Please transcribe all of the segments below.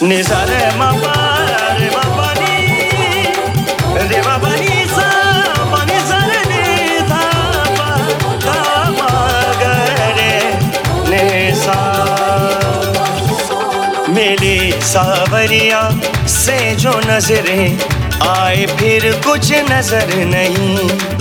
नि सा रे मा पा रे मा पा नी रे मा पा नी सा रे नि सा पा गा मा गा रे नि सा। मिली सावरिया से जो नजरें आए फिर कुछ नजर नहीं।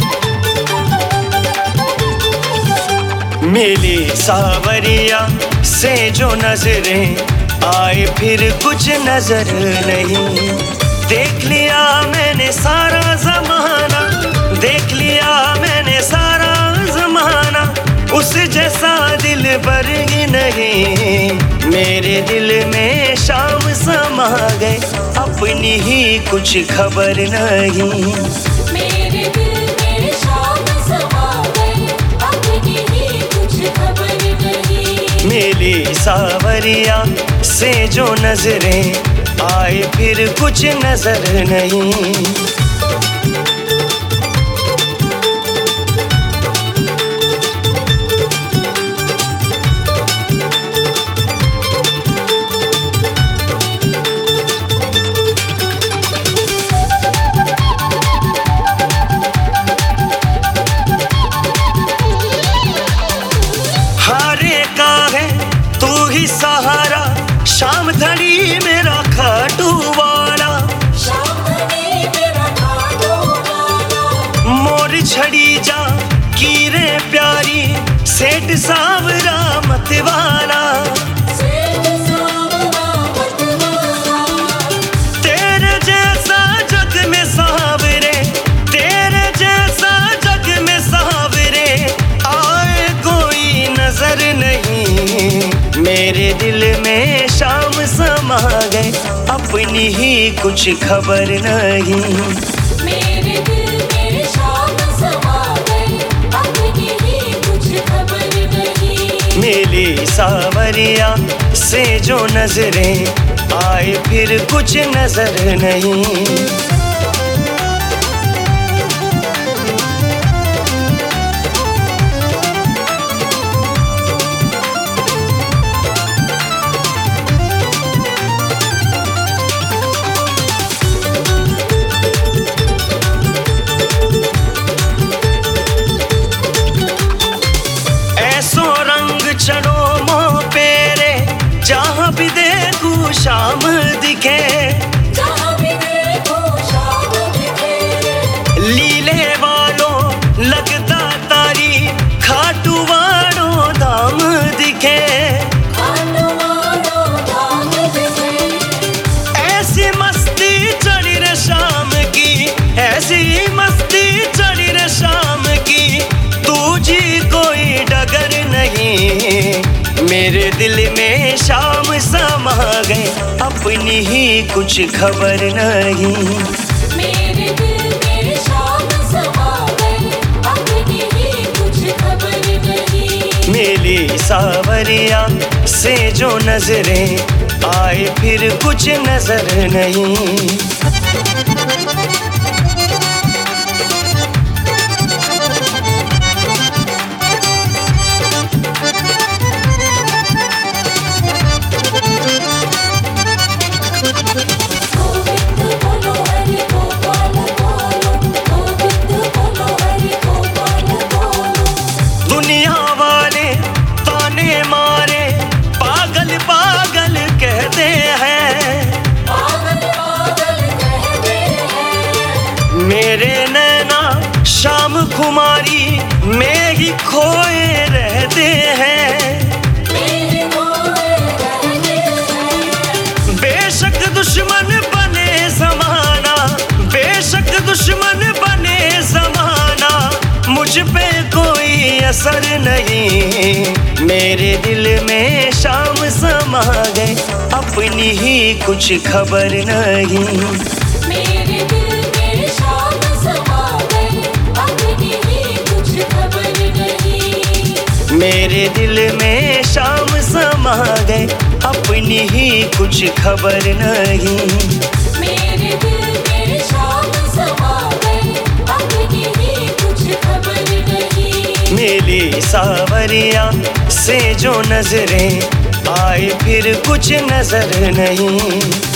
मिली सावरिया से जो नजरें आए फिर कुछ नजर नहीं। देख लिया मैंने सारा जमाना, देख लिया मैंने सारा जमाना, उस जैसा दिल भर ही नहीं। मेरे दिल में शाम समा गए, अपनी ही कुछ खबर नहीं। मेरे दिल में शाम समा गए, अपनी ही कुछ खबर नहीं। मिली सावरिया से जो नजरें आए फिर कुछ नजर नहीं। सहारा शाम धड़ी मेरा खाटू वाला, मोर छड़ी जा की रे प्यारी सेठ सावरा मत वाला। तेरे जैसा जग में सावरे, तेरे जैसा जग में सावरे आए कोई नजर नहीं। मेरे दिल में शाम समा गए, अपनी ही कुछ खबर नहीं। मेरे दिल में शाम समा गए, अपनी ही कुछ खबर नहीं। मिली सावरिया से जो नजरें आए फिर कुछ नजर नहीं। चलो मोह पेरे जहाँ भी देखूं शाम दिखे, जहाँ भी देखूं शाम दिखे। लीले वालों लगता तारी खाटू वालों दाम दिखे, खाटू वालों दाम दिखे। ऐसी मस्ती चढ़ी रे शाम की, ऐसी मस्ती चढ़ी रे शाम की, तुझी कोई डगर नहीं। मेरे दिल में शाम समा गए, अपनी ही कुछ खबर नहीं। मेरे दिल में शाम समा गए, अपनी ही कुछ खबर नहीं। मिली सावरिया से जो नजरें आए फिर कुछ नजर नहीं। दुनिया वाले ताने मारे पागल पागल कहते हैं, पागल पागल कहते हैं। मेरे नैना शाम खुमारी में ही खोए रहते हैं। बेशक दुश्मन बने जमाना, बेशक दुश्मन बने जमाना, मुझ पे कोई असर नहीं। मेरे दिल में शाम समा गए, अपनी ही कुछ खबर नहीं। मेरे दिल में शाम समा गए, अपनी ही कुछ खबर नहीं। मेरे दिल में शाम समा गए, अपनी ही कुछ खबर नहीं। मेरे दिल में शाम समा गए, अपनी ही कुछ खबर नहीं। मिली सावरिया से जो नजरें आए फिर कुछ नजर नहीं।